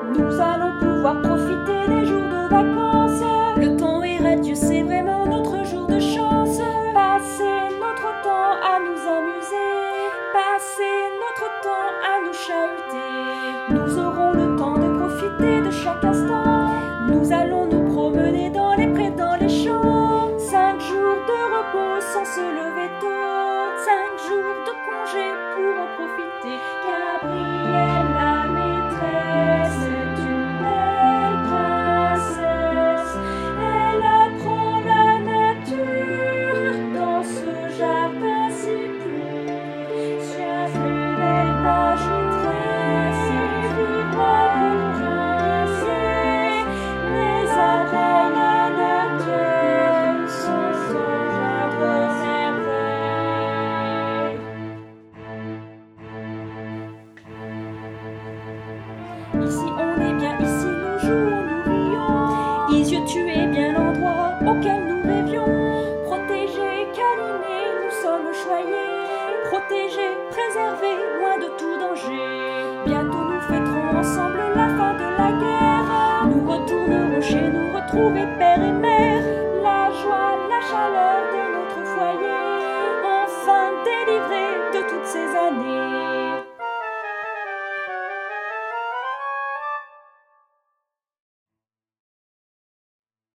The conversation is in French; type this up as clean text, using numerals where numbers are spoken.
Nous allons pouvoir profiter des jours de vacances. Le temps est radieux, c'est vraiment notre jour de chance. Passer notre temps à nous amuser, Passer notre temps à nous chahuter. nous aurons le temps de profiter de chaque instant. Nous allons nous promener dans les prés, dans les champs. 5 jours de repos sans se lever tôt, 5 jours de congé pour en profiter. Gabrielle, la maîtresse, est une belle princesse. Elle apprend la nature dans ce jardin si pur. Jasmine, elle nage très vivra pour grincer. Les abeilles l'accueillent sans genre de merveille. Ici on est bien, ici nous jouons, nous rions. Isieux, tu es bien l'endroit auquel